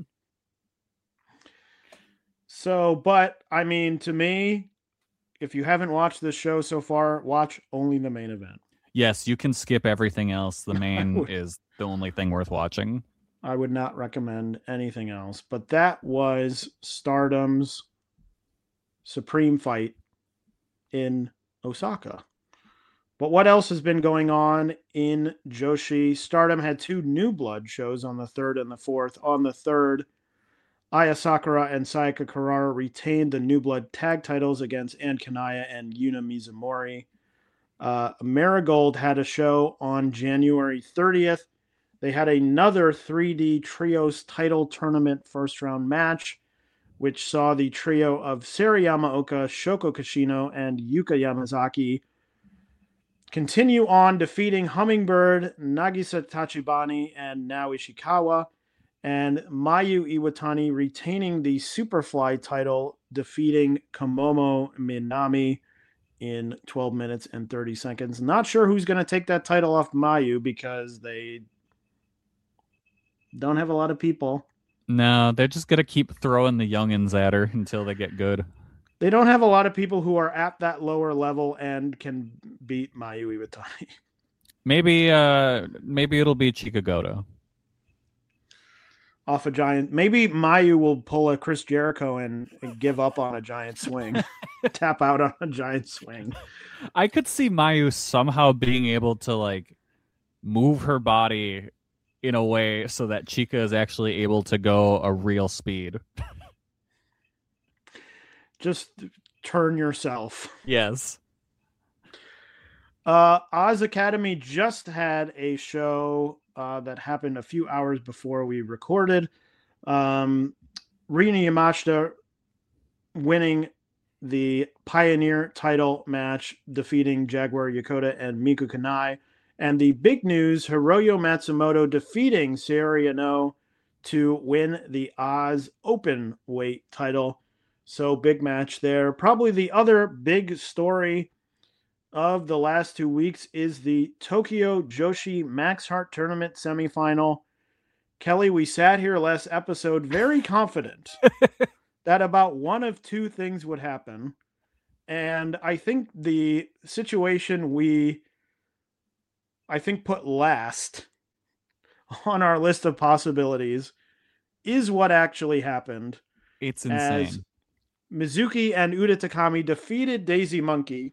So, but I mean, to me, if you haven't watched this show so far, watch only the main event. Yes, you can skip everything else. The main would- is the only thing worth watching. I would not recommend anything else. But that was Stardom's Supreme fight in Osaka. But what else has been going on in Joshi? Stardom had two New Blood shows on the third and the fourth. On the third, Aya Sakura and Sayaka Kurara retained the New Blood tag titles against Ann Kanaya and Yuna Mizumori. Uh, Marigold had a show on January thirtieth. They had another three D Trios title tournament first round match, which saw the trio of Sari Yamaoka, Shoko Kashino, and Yuka Yamazaki continue on, defeating Hummingbird, Nagisa Tachibana, and Nao Ishikawa, and Mayu Iwatani retaining the Superfly title, defeating Komomo Minami in twelve minutes and thirty seconds. Not sure who's going to take that title off Mayu because they don't have a lot of people. No, they're just gonna keep throwing the youngins at her until they get good. They don't have a lot of people who are at that lower level and can beat Mayu Iwatani. Maybe, uh, maybe it'll be Chikagoto. Off a giant. Maybe Mayu will pull a Chris Jericho and, and give up on a giant swing. Tap out on a giant swing. I could see Mayu somehow being able to like move her body in a way so that Chika is actually able to go a real speed. Just turn yourself. Yes. Uh, Oz Academy just had a show uh, that happened a few hours before we recorded. Um, Rina Yamashita winning the Pioneer title match, defeating Jaguar Yokota and Miku Kanai. And the big news, Hiroyo Matsumoto defeating Saori Anou to win the Oz Open Weight title. So big match there. Probably the other big story of the last two weeks is the Tokyo Joshi Max Heart Tournament semifinal. Kelly, we sat here last episode very confident that about one of two things would happen. And I think the situation we, I think, put last on our list of possibilities is what actually happened. It's insane. As Mizuki and Uda Takami defeated Daisy Monkey,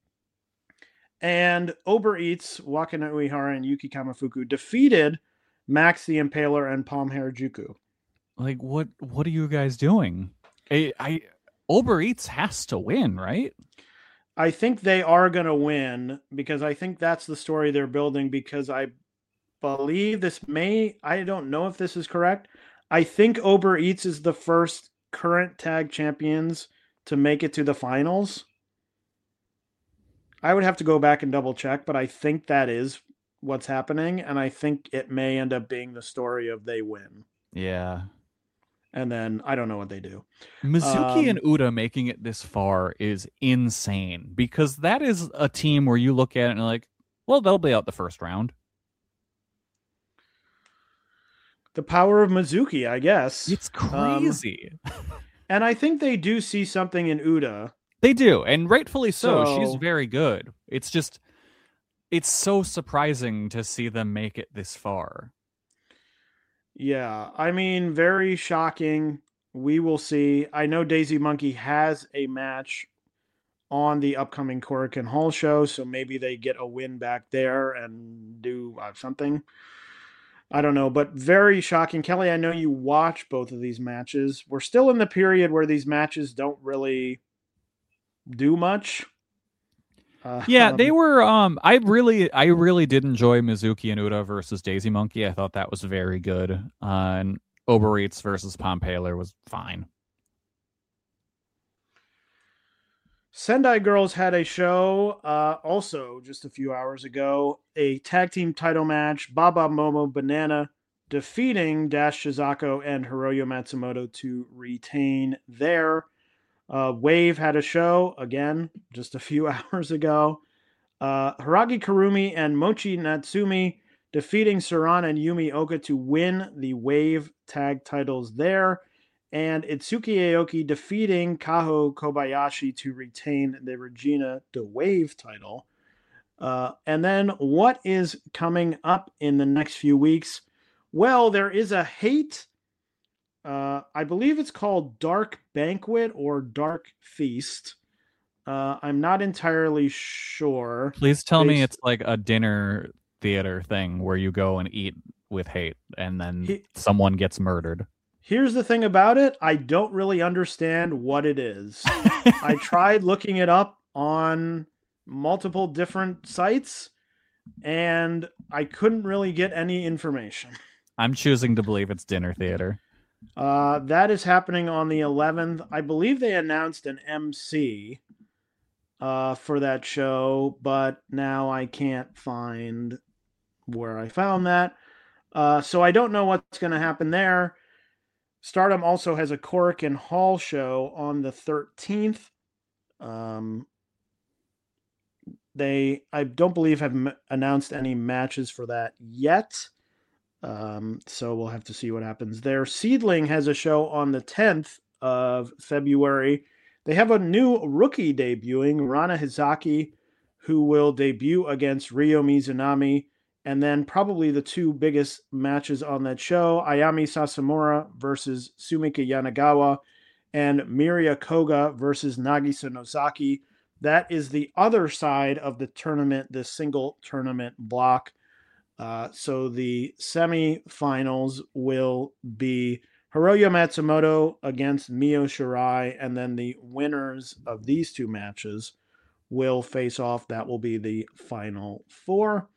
and Uber Eats, Wakana Uehara, and Yuki Kamafuku defeated Max the Impaler and Palm Harajuku. Like, what what are you guys doing? I, I Uber Eats has to win, right? I think they are going to win because I think that's the story they're building, because I believe this may, I don't know if this is correct. I think Uber Eats is the first current tag champions to make it to the finals. I would have to go back and double check, but I think that is what's happening, and I think it may end up being the story of they win. Yeah. and then I don't know what they do. Mizuki Um, and Uda making it this far is insane because that is a team where you look at it and you're like, well, they'll be out the first round. The power of Mizuki, I guess. It's crazy. Um, and I think they do see something in Uda. They do, and rightfully so. So- She's very good. It's just, it's so surprising to see them make it this far. Yeah, I mean, very shocking. We will see. I know Daisy Monkey has a match on the upcoming Korakuen Hall show, so maybe they get a win back there and do uh, something. I don't know, but very shocking. Kelly, I know you watch both of these matches. We're still in the period where these matches don't really do much. Uh, Yeah, um, they were. Um, I really, I really did enjoy Mizuki and Uda versus Daisy Monkey. I thought that was very good. Uh, and Uber Eats versus Pompaler was fine. Sendai Girls had a show uh, also just a few hours ago, a tag team title match. Baba Momo Banana defeating Dash Shizako and Hiroyo Matsumoto to retain their. Uh, Wave had a show again just a few hours ago. Uh, Haragi Karumi and Mochi Natsumi defeating Saran and Yumi Oka to win the Wave tag titles there. And Itsuki Aoki defeating Kaho Kobayashi to retain the Regina de Wave title. Uh, and then what is coming up in the next few weeks? Well, there is a hate. Uh, I believe it's called Dark Banquet or Dark Feast. Uh, I'm not entirely sure. Please tell me Based- it's like a dinner theater thing where you go and eat with hate, and then He- someone gets murdered. Here's the thing about it. I don't really understand what it is. I tried looking it up on multiple different sites, and I couldn't really get any information. I'm choosing to believe it's dinner theater. Uh, that is happening on the eleventh. I believe they announced an M C uh, for that show, but now I can't find where I found that. Uh, so I don't know what's going to happen there. Stardom also has a Korakuen Hall show on the thirteenth. Um, they, I don't believe, have m- announced any matches for that yet. Um, so we'll have to see what happens there. Seedling has a show on the tenth of February. They have a new rookie debuting, Rana Hizaki, who will debut against Ryo Mizunami. And then probably the two biggest matches on that show, Ayami Sasamura versus Sumika Yanagawa and Miria Koga versus Nagisa Nozaki. That is the other side of the tournament, the single tournament block. Uh, so the semifinals will be Hiroyo Matsumoto against Mio Shirai, and then the winners of these two matches will face off. That will be the final four.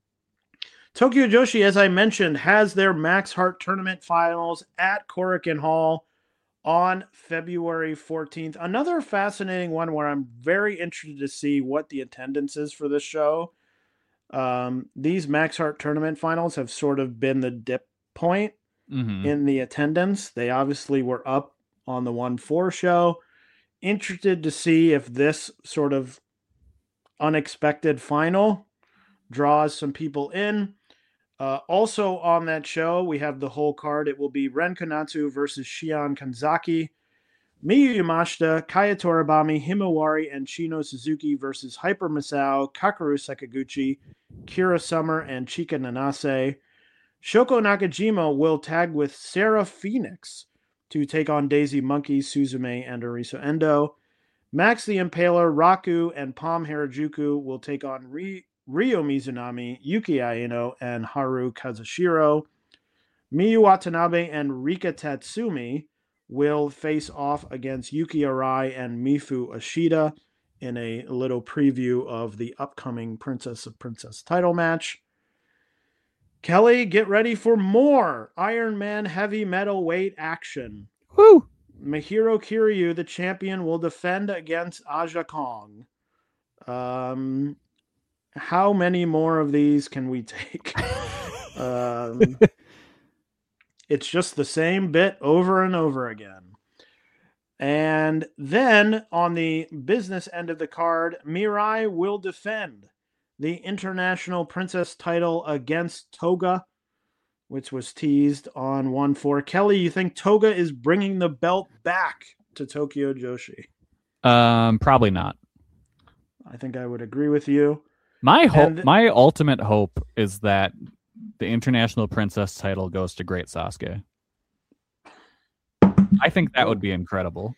Tokyo Joshi, as I mentioned, has their Max Heart Tournament finals at Korakuen Hall on February fourteenth. Another fascinating one where I'm very interested to see what the attendance is for this show. Um, these Max Heart Tournament finals have sort of been the dip point Mm-hmm. in the attendance. They obviously were up on the one four show. Interested to see if this sort of unexpected final draws some people in. Uh, also on that show, we have the whole card. It will be Ren Konatsu versus Shion Kanzaki, Miyu Yamashita, Kaya Toribami, Himawari, and Shino Suzuki versus Hyper Misao, Kakeru Sakaguchi, Kira Summer, and Chika Nanase. Shoko Nakajima will tag with Sarah Phoenix to take on Daisy Monkey, Suzume, and Arisa Endo. Max the Impaler, Raku, and Palm Harajuku will take on Ri- Ryo Mizunami, Yuki Aino, and Haru Kazushiro. Miyu Watanabe and Rika Tatsumi will face off against Yuki Arai and Mifu Ashida in a little preview of the upcoming Princess of Princess title match. Kelly, get ready for more Iron Man heavy metal weight action. Woo! Mahiro Kiryu, the champion, will defend against Aja Kong. Um, how many more of these can we take? um, It's just the same bit over and over again. And then on the business end of the card, Mirai will defend the International Princess title against Toga, which was teased on one four. Kelly, you think Toga is bringing the belt back to Tokyo Joshi? Um, probably not. I think I would agree with you. My hope, th- my ultimate hope is that the International Princess title goes to Great Sasuke. I think that would be incredible.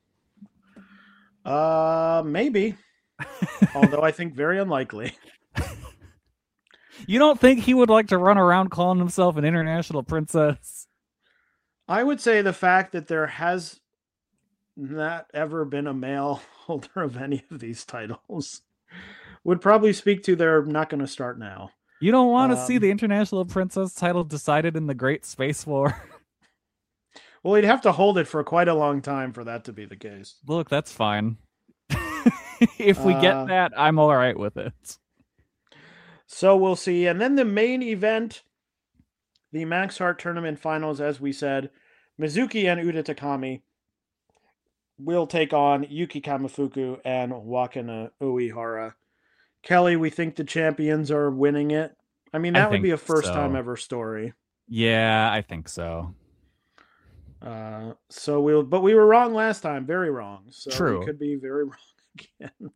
Uh, maybe. Although I think very unlikely. You don't think he would like to run around calling himself an International Princess? I would say the fact that there has not ever been a male holder of any of these titles would probably speak to they're not going to start now. You don't want to Um, see the International Princess title decided in the Great Space War? Well, he'd have to hold it for quite a long time for that to be the case. Look, that's fine. If we Uh, get that, I'm all right with it. So we'll see. And then the main event, the Max Heart Tournament Finals, as we said, Mizuki and Uda Takami will take on Yuki Kamifuku and Wakana Uehara. Kelly, we think the champions are winning it. I mean, I that would think be a first time so. ever story. Yeah, I think so. Uh, so we'll, but we were wrong last time, very wrong. So True. we could be very wrong again.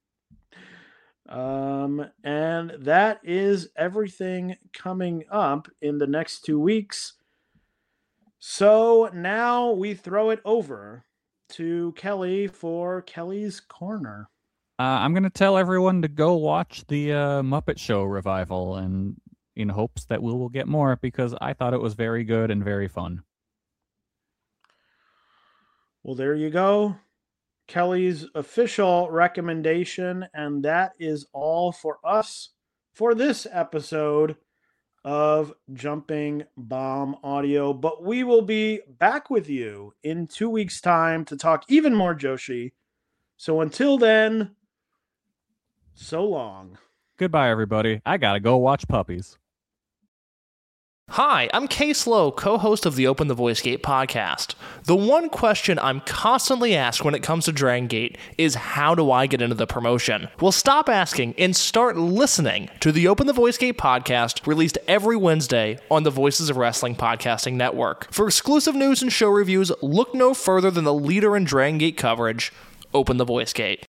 Um, and that is everything coming up in the next two weeks. So now we throw it over to Kelly for Kelly's Corner. Uh, I'm going to tell everyone to go watch the uh, Muppet Show revival, and in hopes that we will get more, because I thought it was very good and very fun. Well, there you go. Kelly's official recommendation, and that is all for us for this episode of Jumping Bomb Audio. But we will be back with you in two weeks' time to talk even more Joshi. So until then, so long. Goodbye, everybody. I gotta go watch puppies. Hi, I'm Case Lowe, co-host of the Open the Voice Gate podcast. The one question I'm constantly asked when it comes to Dragon Gate is, how do I get into the promotion? Well, stop asking and start listening to the Open the Voice Gate podcast, released every Wednesday on the Voices of Wrestling Podcasting Network. For exclusive news and show reviews, look no further than the leader in Dragon Gate coverage, Open the Voice Gate.